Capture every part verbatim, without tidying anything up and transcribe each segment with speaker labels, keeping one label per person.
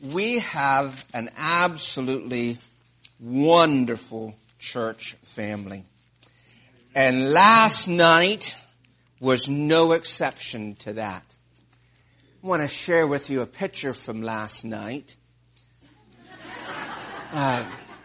Speaker 1: we have an absolutely wonderful church family. And last night was no exception to that. I want to share with you a picture from last night. Uh,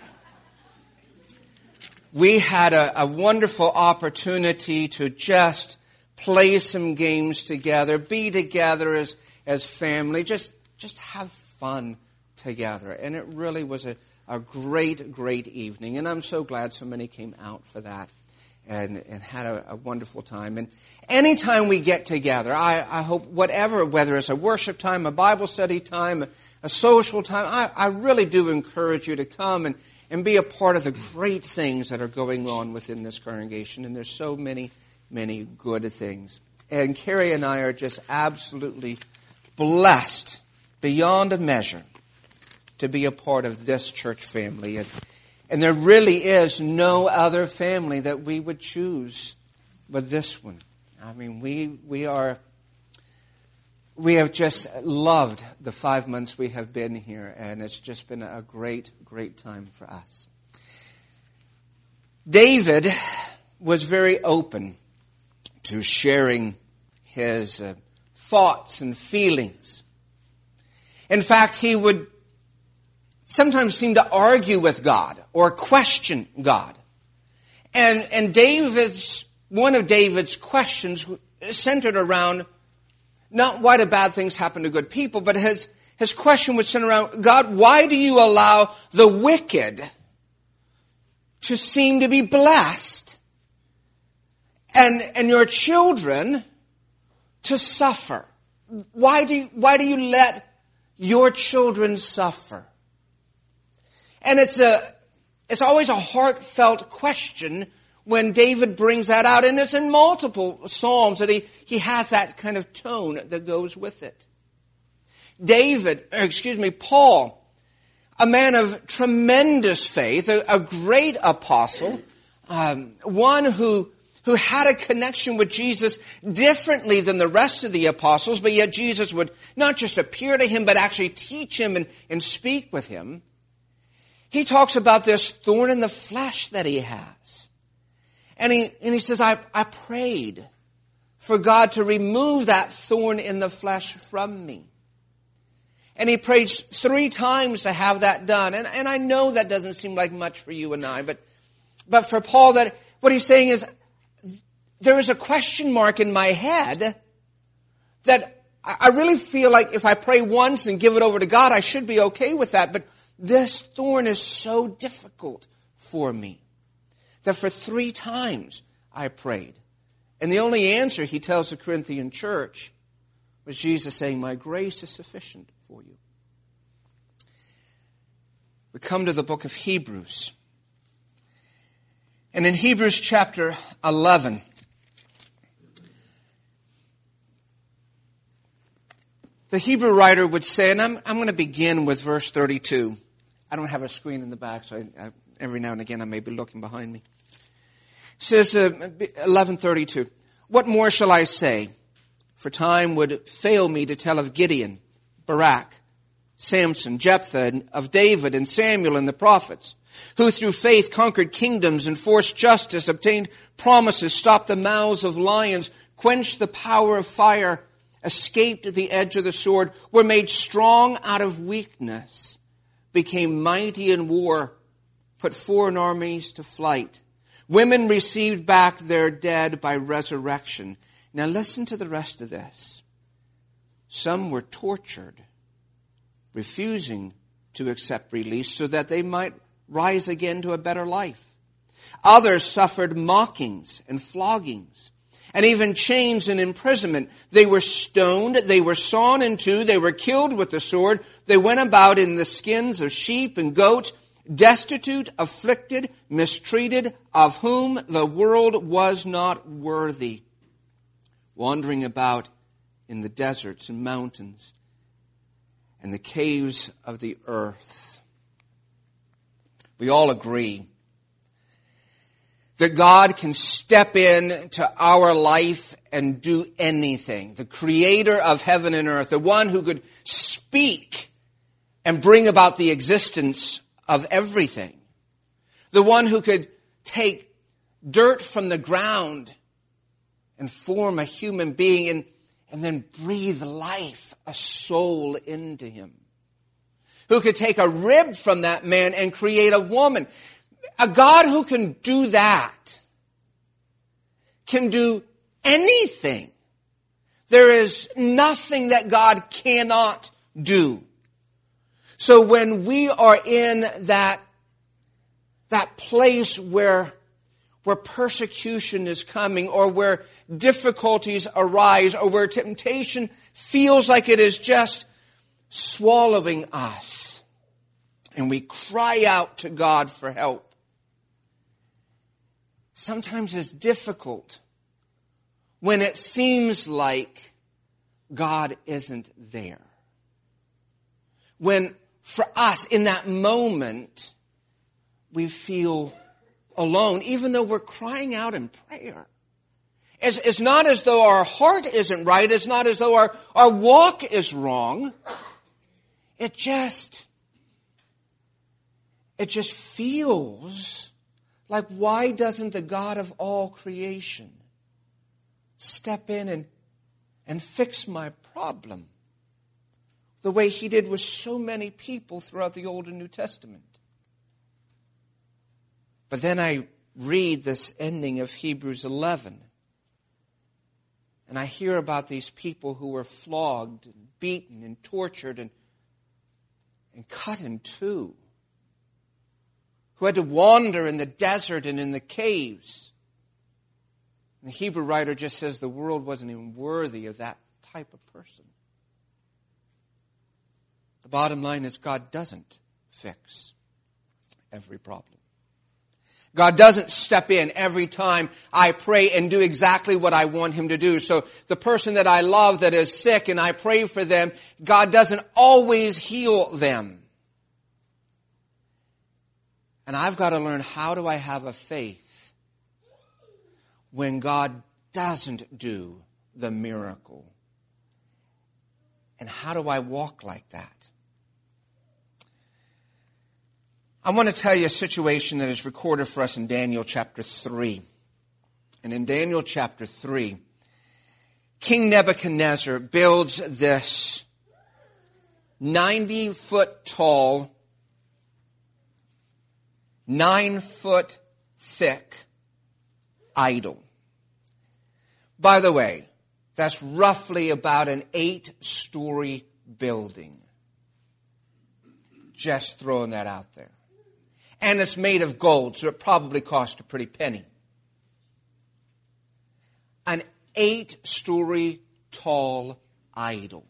Speaker 1: we had a, a wonderful opportunity to just play some games together, be together as, as family, just, just have fun together. And it really was a, a great, great evening. And I'm so glad so many came out for that and, and had a, a wonderful time. And anytime we get together, I, I hope whatever, whether it's a worship time, a Bible study time, a, a social time, I, I really do encourage you to come and, and be a part of the great things that are going on within this congregation. And there's so many, many good things. And Carrie and I are just absolutely blessed beyond a measure to be a part of this church family. And, and there really is no other family that we would choose but this one. I mean, we we are, we have just loved the five months we have been here, and it's just been a great, great time for us. David was very open to sharing his uh, thoughts and feelings. In fact, he would sometimes seem to argue with God or question God. And, and David's, one of David's questions centered around not why do bad things happen to good people, but his, his question was centered around, God, why do you allow the wicked to seem to be blessed and, and your children to suffer? Why do you, why do you let your children suffer? And it's a, it's always a heartfelt question when David brings that out. And it's in multiple Psalms that he, he has that kind of tone that goes with it. David, excuse me, Paul, a man of tremendous faith, a, a great apostle, um, one who who had a connection with Jesus differently than the rest of the apostles, but yet Jesus would not just appear to him, but actually teach him and, and speak with him. He talks about this thorn in the flesh that he has. And he, and he says, I, I prayed for God to remove that thorn in the flesh from me. And he prayed three times to have that done. And, and I know that doesn't seem like much for you and I, but, but for Paul, that what he's saying is, there is a question mark in my head that I really feel like if I pray once and give it over to God, I should be okay with that. But this thorn is so difficult for me that for three times I prayed. And the only answer, he tells the Corinthian church, was Jesus saying, my grace is sufficient for you. We come to the book of Hebrews. And in Hebrews chapter eleven, the Hebrew writer would say, and I'm, I'm going to begin with verse thirty-two. I don't have a screen in the back, so I, I, every now and again I may be looking behind me. It says, uh, eleven thirty-two, what more shall I say? For time would fail me to tell of Gideon, Barak, Samson, Jephthah, of David and Samuel and the prophets, who through faith conquered kingdoms, enforced justice, obtained promises, stopped the mouths of lions, quenched the power of fire, escaped the edge of the sword, were made strong out of weakness, became mighty in war, put foreign armies to flight. Women received back their dead by resurrection. Now listen to the rest of this. Some were tortured, refusing to accept release so that they might rise again to a better life. Others suffered mockings and floggings, and even chains and imprisonment. They were stoned, they were sawn in two, they were killed with the sword. They went about in the skins of sheep and goats, destitute, afflicted, mistreated, of whom the world was not worthy, wandering about in the deserts and mountains and the caves of the earth. We all agree that God can step into our life and do anything. The creator of heaven and earth, the one who could speak and bring about the existence of everything. The one who could take dirt from the ground and form a human being and, and then breathe life, a soul into him. Who could take a rib from that man and create a woman. A God who can do that can do anything. There is nothing that God cannot do. So when we are in that, that place where, where persecution is coming, or where difficulties arise, or where temptation feels like it is just swallowing us, and we cry out to God for help, sometimes it's difficult when it seems like God isn't there. When for us in that moment we feel alone, even though we're crying out in prayer. It's, it's not as though our heart isn't right. It's not as though our, our walk is wrong. It just, it just feels like, why doesn't the God of all creation step in and, and fix my problem the way he did with so many people throughout the Old and New Testament? But then I read this ending of Hebrews eleven, and I hear about these people who were flogged and beaten and tortured and, and cut in two, who had to wander in the desert and in the caves. And the Hebrew writer just says the world wasn't even worthy of that type of person. The bottom line is, God doesn't fix every problem. God doesn't step in every time I pray and do exactly what I want him to do. So the person that I love that is sick and I pray for them, God doesn't always heal them. And I've got to learn, how do I have a faith when God doesn't do the miracle? And how do I walk like that? I want to tell you a situation that is recorded for us in Daniel chapter three. And in Daniel chapter three, King Nebuchadnezzar builds this ninety foot tall, nine foot thick idol. By the way, that's roughly about an eight story building. Just throwing that out there. And it's made of gold, so it probably cost a pretty penny. An eight-story tall idol.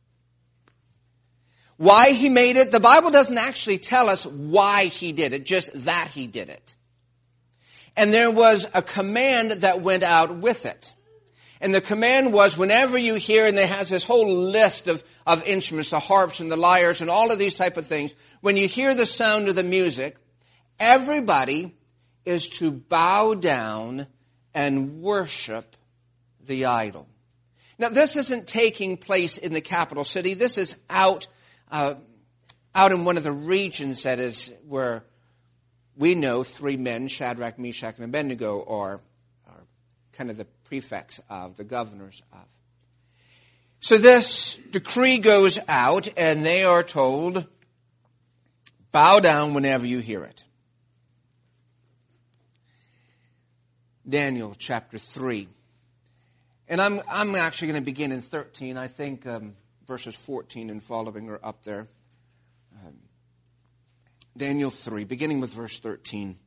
Speaker 1: Why he made it? The Bible doesn't actually tell us why he did it, just that he did it. And there was a command that went out with it. And the command was, whenever you hear, and it has this whole list of, of instruments, the harps and the lyres and all of these type of things, when you hear the sound of the music, everybody is to bow down and worship the idol. Now, this isn't taking place in the capital city. This is out, uh, out in one of the regions that is where we know three men, Shadrach, Meshach, and Abednego, are, are kind of the prefects of, the governors of. So this decree goes out, and they are told, bow down whenever you hear it. Daniel chapter three. And I'm I'm actually going to begin in thirteen. I think um, verses fourteen and following are up there. Um, Daniel three, beginning with verse thirteen.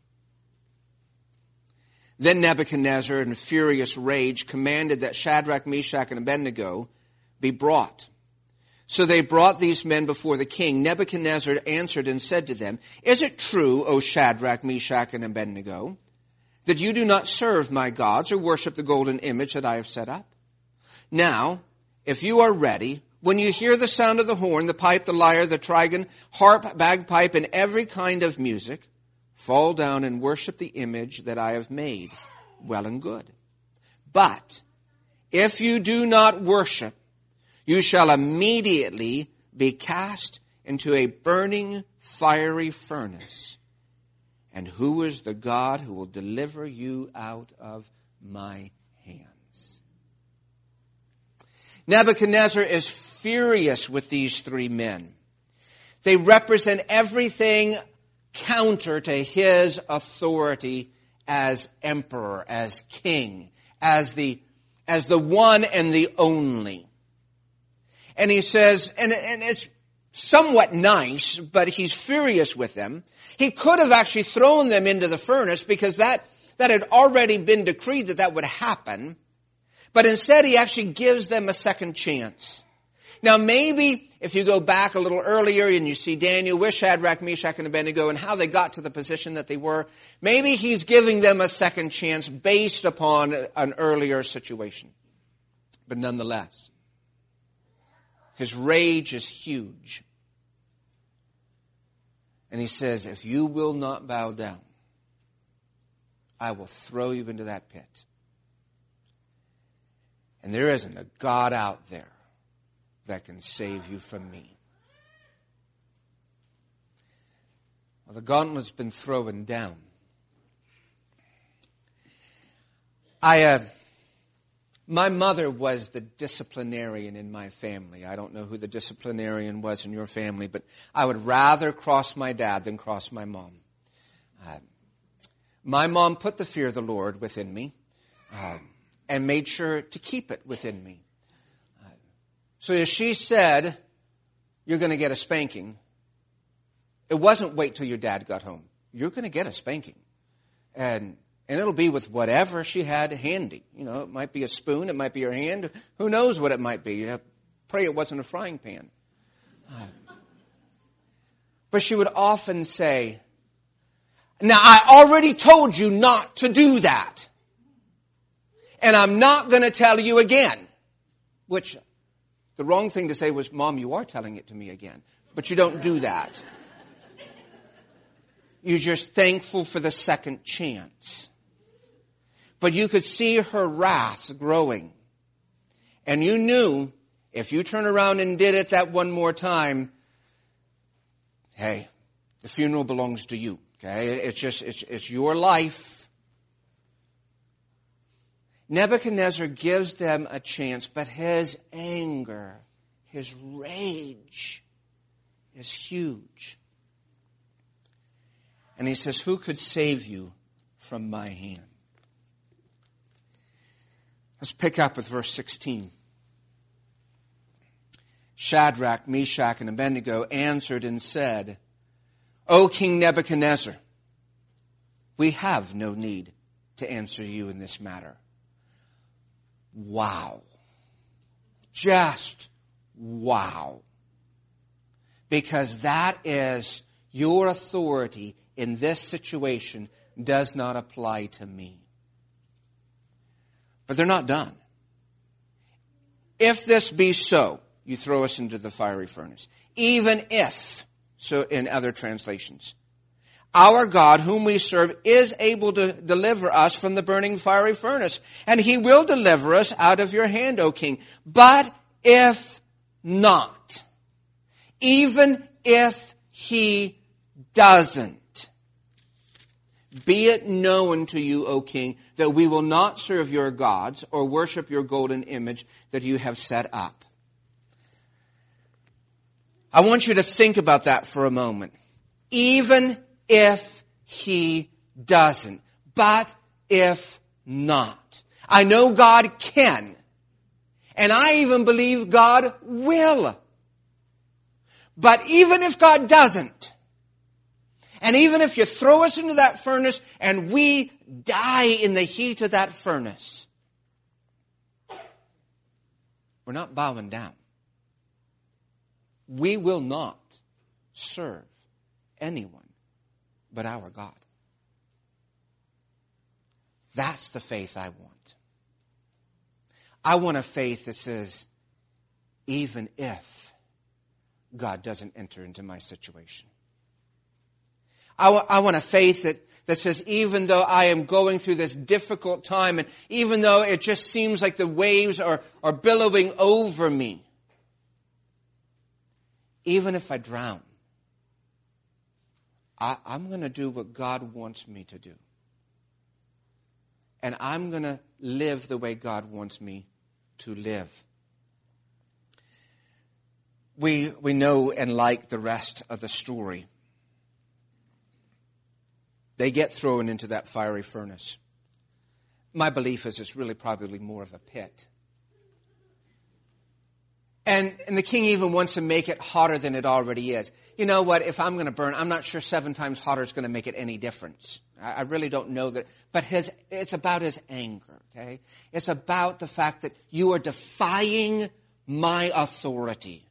Speaker 1: Then Nebuchadnezzar, in furious rage, commanded that Shadrach, Meshach, and Abednego be brought. So they brought these men before the king. Nebuchadnezzar answered and said to them, "Is it true, O Shadrach, Meshach, and Abednego, that you do not serve my gods or worship the golden image that I have set up? Now, if you are ready, when you hear the sound of the horn, the pipe, the lyre, the trigon, harp, bagpipe, and every kind of music, fall down and worship the image that I have made. Well and good. But if you do not worship, you shall immediately be cast into a burning fiery furnace. And who is the God who will deliver you out of my hands? Nebuchadnezzar is furious with these three men. They represent everything counter to his authority as emperor, as king, as the, as the one and the only. And he says, and, and it's somewhat nice, but he's furious with them. He could have actually thrown them into the furnace because that, that had already been decreed that that would happen. But instead he actually gives them a second chance. Now maybe if you go back a little earlier and you see Daniel with Shadrach, Meshach, and Abednego and how they got to the position that they were, maybe he's giving them a second chance based upon an earlier situation. But nonetheless, his rage is huge. And he says, if you will not bow down, I will throw you into that pit. And there isn't a God out there that can save you from me. Well, the gauntlet's been thrown down. I, uh, my mother was the disciplinarian in my family. I don't know who the disciplinarian was in your family, but I would rather cross my dad than cross my mom. Uh, my mom put the fear of the Lord within me uh, and made sure to keep it within me. Uh, so as she said, you're going to get a spanking, it wasn't wait till your dad got home. You're going to get a spanking. And And it'll be with whatever she had handy. You know, it might be a spoon, it might be her hand. Who knows what it might be? You pray it wasn't a frying pan. Uh, but she would often say, now I already told you not to do that. And I'm not going to tell you again. Which, the wrong thing to say was, Mom, you are telling it to me again. But you don't do that. You're just thankful for the second chance. But you could see her wrath growing. And you knew if you turn around and did it that one more time, hey, the funeral belongs to you. Okay? It's just, it's, it's your life. Nebuchadnezzar gives them a chance, but his anger, his rage is huge. And he says, who could save you from my hand? Let's pick up with verse sixteen. Shadrach, Meshach, and Abednego answered and said, O King Nebuchadnezzar, we have no need to answer you in this matter. Wow. Just wow. Because that is your authority in this situation does not apply to me. But they're not done. If this be so, you throw us into the fiery furnace. Even if, so in other translations, our God whom we serve is able to deliver us from the burning fiery furnace, and he will deliver us out of your hand, O king. But if not, even if he doesn't, be it known to you, O king, that we will not serve your gods or worship your golden image that you have set up. I want you to think about that for a moment. Even if he doesn't, but if not. I know God can, and I even believe God will. But even if God doesn't, and even if you throw us into that furnace and we die in the heat of that furnace, we're not bowing down. We will not serve anyone but our God. That's the faith I want. I want a faith that says, even if God doesn't enter into my situation. I, w- I want a faith that, that says, even though I am going through this difficult time, and even though it just seems like the waves are, are billowing over me, even if I drown, I, I'm going to do what God wants me to do. And I'm going to live the way God wants me to live. We, we know and like the rest of the story. They get thrown into that fiery furnace. My belief is it's really probably more of a pit. And, and the king even wants to make it hotter than it already is. You know what? If I'm going to burn, I'm not sure seven times hotter is going to make it any difference. I, I really don't know that. But his, it's about his anger, okay? It's about the fact that you are defying my authority.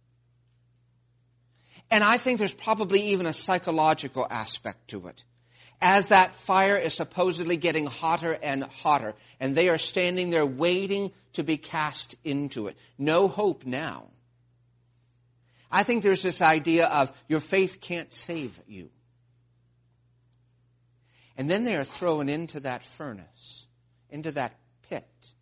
Speaker 1: And I think there's probably even a psychological aspect to it. As that fire is supposedly getting hotter and hotter, and they are standing there waiting to be cast into it. No hope now. I think there's this idea of your faith can't save you. And then they are thrown into that furnace, into that pit.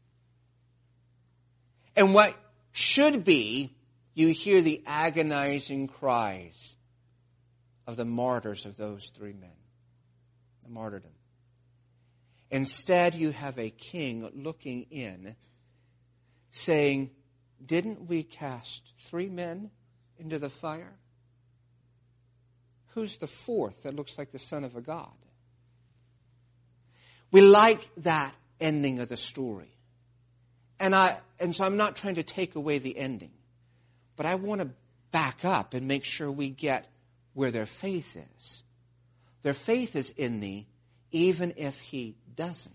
Speaker 1: And what should be, you hear the agonizing cries of the martyrs of those three men. The martyrdom. Instead, you have a king looking in, saying, didn't we cast three men into the fire? Who's the fourth that looks like the son of a god? We like that ending of the story. And I and so I'm not trying to take away the ending. But I want to back up and make sure we get where their faith is. Their faith is in thee, even if he doesn't.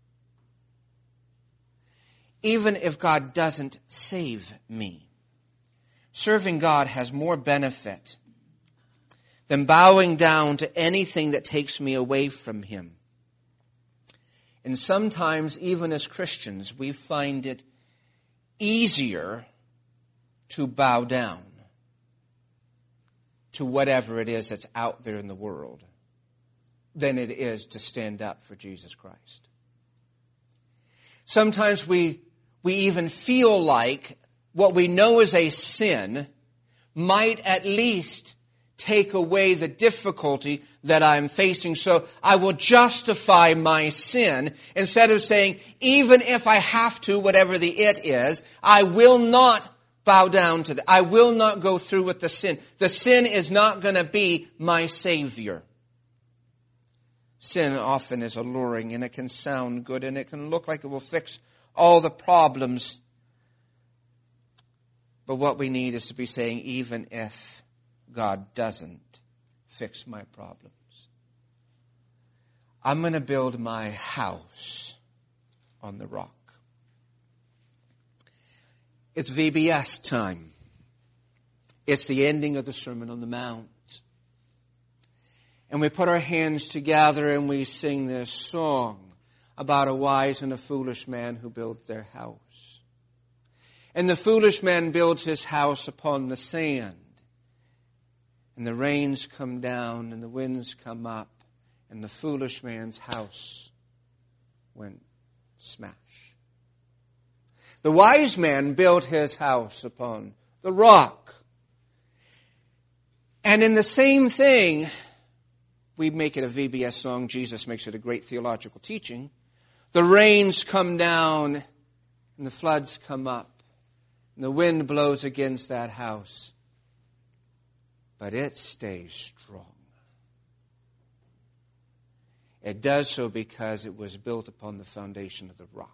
Speaker 1: Even if God doesn't save me. Serving God has more benefit than bowing down to anything that takes me away from him. And sometimes, even as Christians, we find it easier to bow down to whatever it is that's out there in the world than it is to stand up for Jesus Christ. Sometimes we we even feel like what we know is a sin might at least take away the difficulty that I'm facing. So I will justify my sin instead of saying, even if I have to, whatever the it is, I will not bow down to that. I will not go through with the sin. The sin is not going to be my Savior. Sin often is alluring, and it can sound good, and it can look like it will fix all the problems. But what we need is to be saying, even if God doesn't fix my problems, I'm going to build my house on the rock. It's V B S time. It's the ending of the Sermon on the Mount. And we put our hands together and we sing this song about a wise and a foolish man who built their house. And the foolish man builds his house upon the sand. And the rains come down and the winds come up. And the foolish man's house went smash. The wise man built his house upon the rock. And in the same thing, we make it a V B S song. Jesus makes it a great theological teaching. The rains come down and the floods come up. And the wind blows against that house. But it stays strong. It does so because it was built upon the foundation of the rock.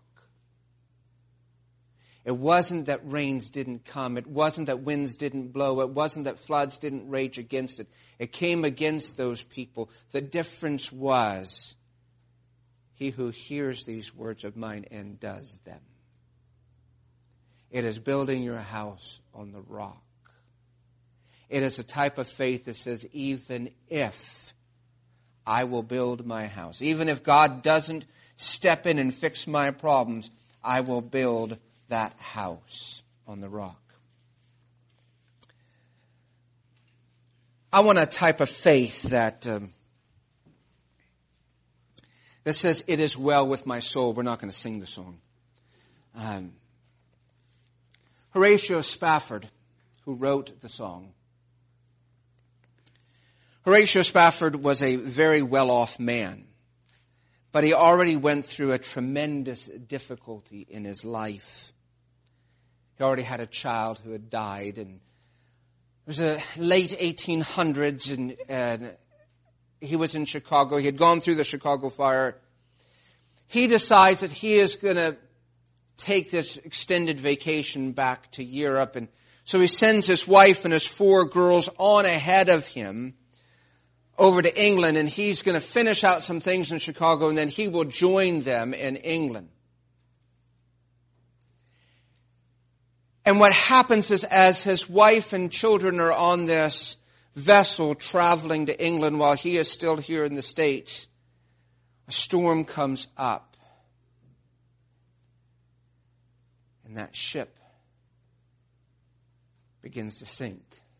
Speaker 1: It wasn't that rains didn't come. It wasn't that winds didn't blow. It wasn't that floods didn't rage against it. It came against those people. The difference was he who hears these words of mine and does them. It is building your house on the rock. It is a type of faith that says, even if I will build my house, even if God doesn't step in and fix my problems, I will build that house on the rock. I want a type of faith that um, that says, it is well with my soul. We're not going to sing the song. Um, Horatio Spafford, who wrote the song, Horatio Spafford was a very well-off man, but he already went through a tremendous difficulty in his life. He already had a child who had died, and it was the late eighteen hundreds, and, and he was in Chicago. He had gone through the Chicago fire. He decides that he is going to take this extended vacation back to Europe, and so he sends his wife and his four girls on ahead of him over to England, and he's going to finish out some things in Chicago, and then he will join them in England. And what happens is, as his wife and children are on this vessel traveling to England while he is still here in the States, a storm comes up. And that ship begins to sink.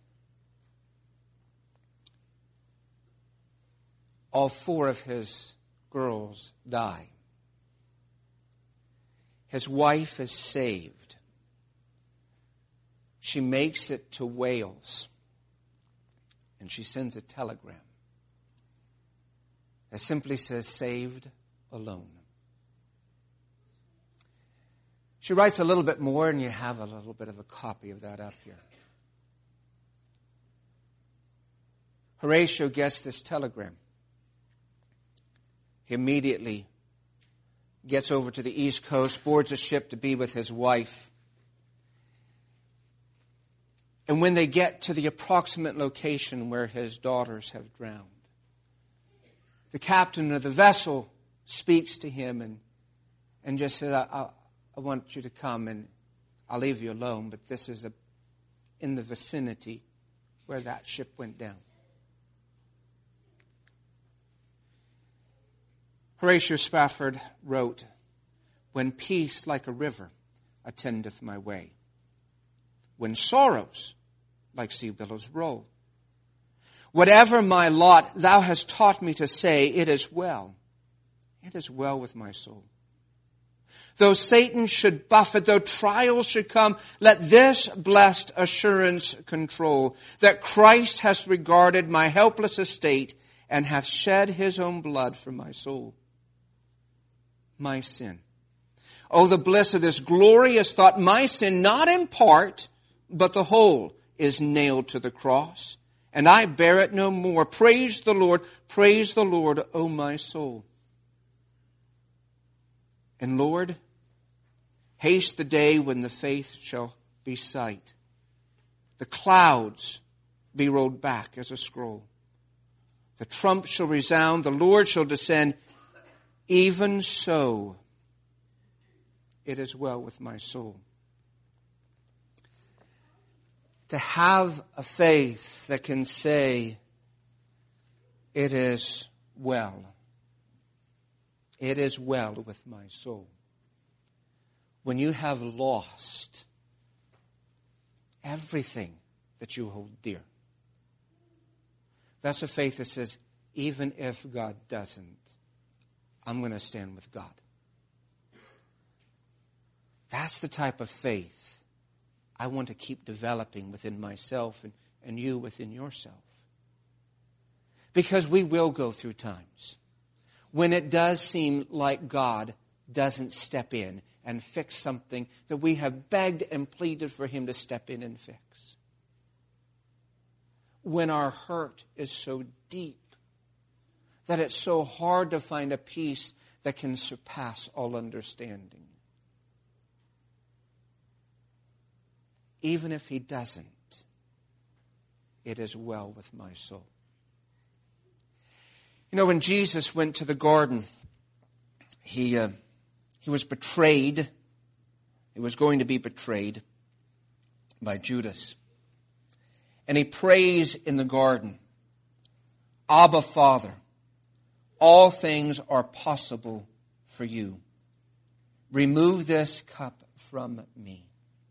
Speaker 1: All four of his girls die. His wife is saved. She makes it to Wales. And she sends a telegram that simply says, "Saved alone." She writes a little bit more, and you have a little bit of a copy of that up here. Horatio gets this telegram. He immediately gets over to the East Coast, boards a ship to be with his wife. And when they get to the approximate location where his daughters have drowned, the captain of the vessel speaks to him and, and just says, I, I, I want you to come, and I'll leave you alone, but this is a, in the vicinity where that ship went down. Horatio Spafford wrote, "When peace like a river attendeth my way, when sorrows like sea billows roll, whatever my lot, thou hast taught me to say, it is well, it is well with my soul. Though Satan should buffet, though trials should come, let this blessed assurance control, that Christ has regarded my helpless estate and hath shed his own blood for my soul, my sin. Oh, the bliss of this glorious thought, my sin, not in part, but the whole, is nailed to the cross, and I bear it no more. Praise the Lord, praise the Lord, O my soul. And Lord, haste the day when the faith shall be sight, the clouds be rolled back as a scroll, the trump shall resound, the Lord shall descend. Even so, it is well with my soul." To have a faith that can say, it is well. It is well with my soul. When you have lost everything that you hold dear, that's a faith that says, even if God doesn't, I'm going to stand with God. That's the type of faith I want to keep developing within myself and, and you within yourself. Because we will go through times when it does seem like God doesn't step in and fix something that we have begged and pleaded for Him to step in and fix. When our hurt is so deep that it's so hard to find a peace that can surpass all understanding. Even if He doesn't, it is well with my soul. You know, when Jesus went to the garden, he uh, he was betrayed. He was going to be betrayed by Judas. And he prays in the garden, "Abba, Father, all things are possible for you. Remove this cup from me."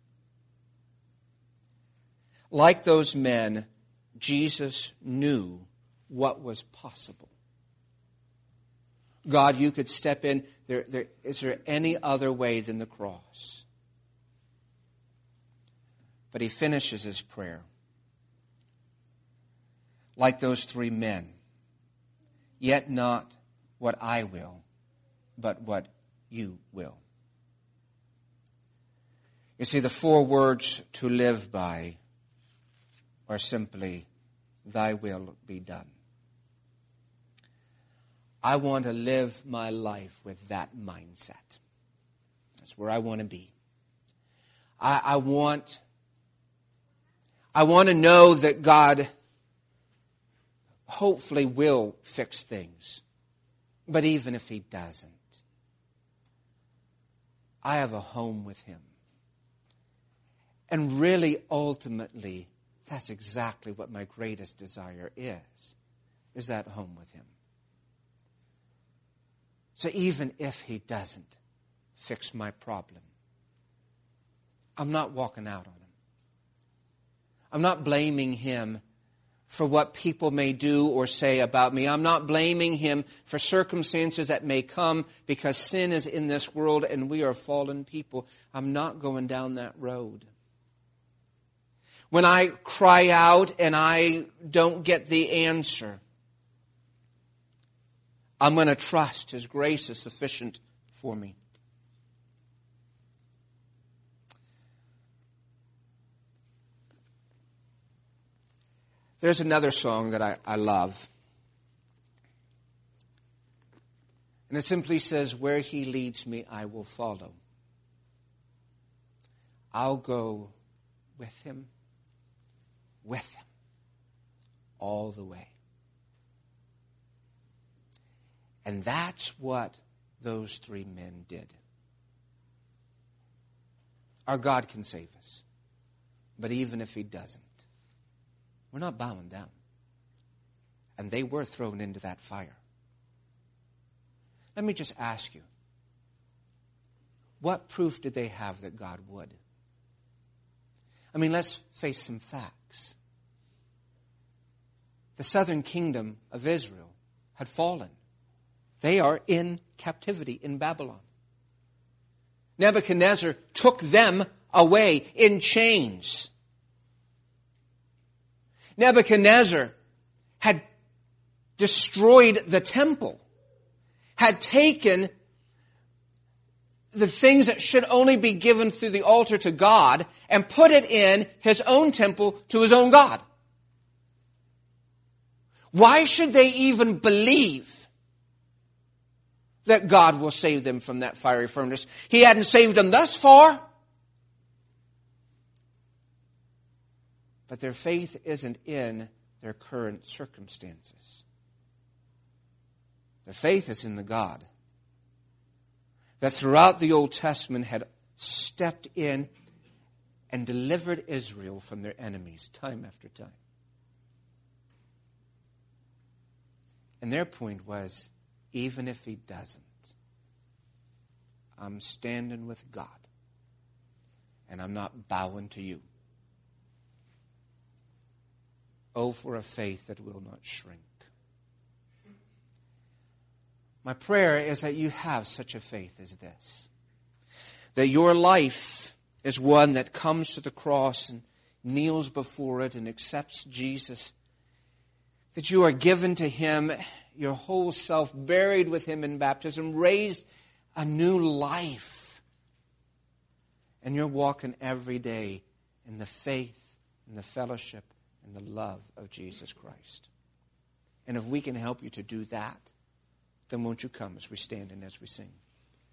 Speaker 1: Like those men, Jesus knew what was possible. God, you could step in. There, there, is there any other way than the cross? But he finishes his prayer. like those three men. Yet not what I will, but what you will. You see, the four words to live by are simply, thy will be done. I want to live my life with that mindset. That's where I want to be. I, I want, I want to know that God hopefully will fix things. But even if He doesn't, I have a home with Him. And really, ultimately, that's exactly what my greatest desire is, is that home with Him. So even if He doesn't fix my problem, I'm not walking out on Him. I'm not blaming Him for what people may do or say about me. I'm not blaming Him for circumstances that may come because sin is in this world and we are fallen people. I'm not going down that road. When I cry out and I don't get the answer, I'm going to trust His grace is sufficient for me. There's another song that I, I love. And it simply says, where He leads me, I will follow. I'll go with Him, with Him, all the way. And that's what those three men did. Our God can save us. But even if He doesn't, we're not bowing down. And they were thrown into that fire. Let me just ask you, what proof did they have that God would? I mean, let's face some facts. The southern kingdom of Israel had fallen. They are in captivity in Babylon. Nebuchadnezzar took them away in chains. Nebuchadnezzar had destroyed the temple, had taken the things that should only be given through the altar to God and put it in his own temple to his own God. Why should they even believe that God will save them from that fiery furnace? He hadn't saved them thus far. But their faith isn't in their current circumstances. Their faith is in the God that throughout the Old Testament had stepped in and delivered Israel from their enemies time after time. And their point was, even if He doesn't, I'm standing with God and I'm not bowing to you. Oh, for a faith that will not shrink. My prayer is that you have such a faith as this. That your life is one that comes to the cross and kneels before it and accepts Jesus. That you are given to Him, your whole self, buried with Him in baptism, raised a new life. And you're walking every day in the faith, in the fellowship, and the love of Jesus Christ. And if we can help you to do that, then won't you come as we stand and as we sing.